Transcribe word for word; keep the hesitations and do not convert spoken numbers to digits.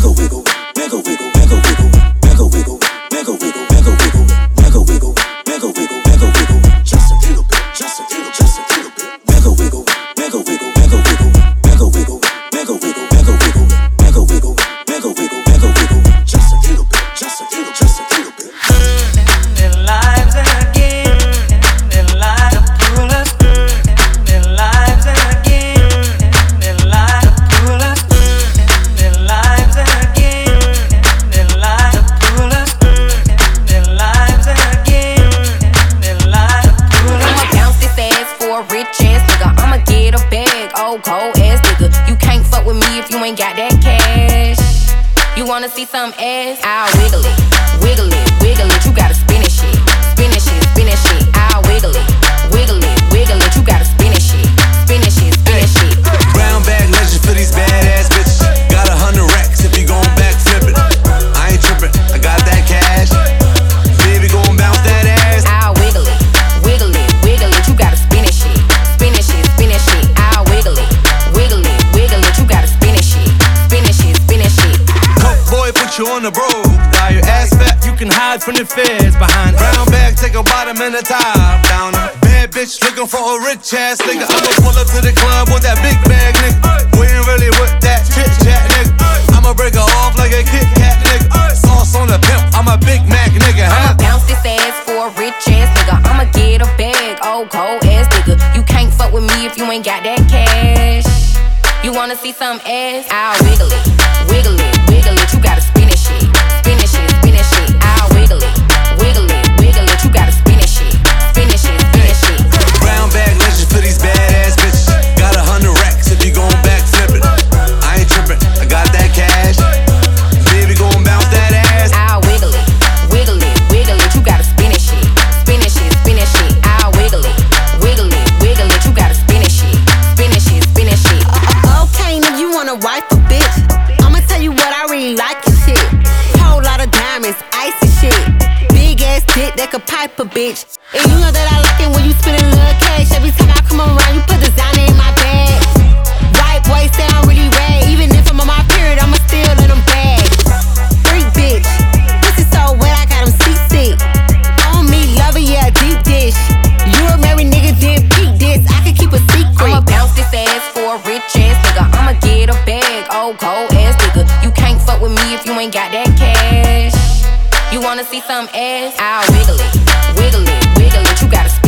wiggle, wiggle, wiggle, wiggle, wiggle, wiggle, wiggle, wiggle, wiggle, wiggle, wiggle, wiggle, wiggle, wiggle, wiggle, wiggle, wiggle, wiggle, just a little bit, just a little, just a little bit, wiggle, wiggle, wiggle, wiggle, wiggle, wiggle, wiggle, wiggle, wiggle, wiggle, wiggle, wiggle, wiggle, wiggle, wiggle, wiggle, wiggle, wiggle, just a little bit, just a little, just a little bit. Their lives again, their lives to pull us. Their lives again, their lives to pull us. Their lives again, their lives to pull us. Their lives again, their lives to pull us. I'ma bounce this ass for a rich ass nigga. I'ma get a bag, old cold ass nigga. You can't fuck with me if you ain't got that cash. You wanna see some ass? I'll wiggle it, wiggle it, wiggle it. You gotta spin it shit, spin it shit, spin it shit. I'll wiggle it, wiggle it, wiggle it. You gotta spin it shit, spin it shit, spin it shit. Brown bag legend for these badass bitches. Got a hundred racks if you gon' back flip it. I ain't trippin', I got that cash. Baby gon' bounce that ass. I'll wiggle it, wiggle it, wiggle it. You gotta spin it shit, spin it shit, spin it shit. I'll wiggle it, wiggle it, wiggle it. You gotta spin it shit, spin it shit, spin it shit. Coke boy put you on the road. Now your ass fat, you can hide from the feds behind. Brown bag, take a bottom and a top down. Bad bitch looking for a rich ass nigga. I'ma pull up to the club with that big bag nigga. We ain't really with that chit chat nigga. I'ma break her off like a Kit Kat nigga. Sauce on the pimp, I'm a Big Mac nigga. I'ma Huh? bounce this ass for a rich ass nigga. I'ma get a bag, old cold ass nigga. You can't fuck with me if you ain't got that cash. You wanna see some ass? I'll wiggle it, wiggle it, wiggle it. You gotta spin it shit, spin it shit, spin it shit. I'll wiggle it, wiggle it, wiggle it. You gotta spin it shit, spin it shit, spin it shit. Brown bag legend for these badass bitches. Got a hundred racks if you gon' back flip it. I ain't trippin', I got that cash. Baby gon' bounce that ass. I'll wiggle it, wiggle it, wiggle it. You gotta spin it shit, spin it shit, spin it shit. I'll wiggle it, wiggle it, wiggle it. You gotta spin it shit, spin it shit, spin it shit. Okay, now you wanna wife a bitch. I'ma tell you what I really like and shit. Whole lot of diamonds, icy shit. Big ass dick that could pipe a bitch. And you know that I like it when you spend a little cash. Every time I come around, you put designer in my bag. White boy sound really rad. Even if I'm on my period, I'ma still let them bag. Freak bitch, pussy so wet, I got him seasick. On me, lover, yeah, deep dish. You a married nigga, then peep this. I can keep a secret. I'ma bounce this ass for a rich ass nigga. I'ma get a bag, old cold ass nigga. You can't fuck with me if you ain't got that cash. You wanna see some ass? I'll wiggle it, wiggle it, wiggle it. You gotta spin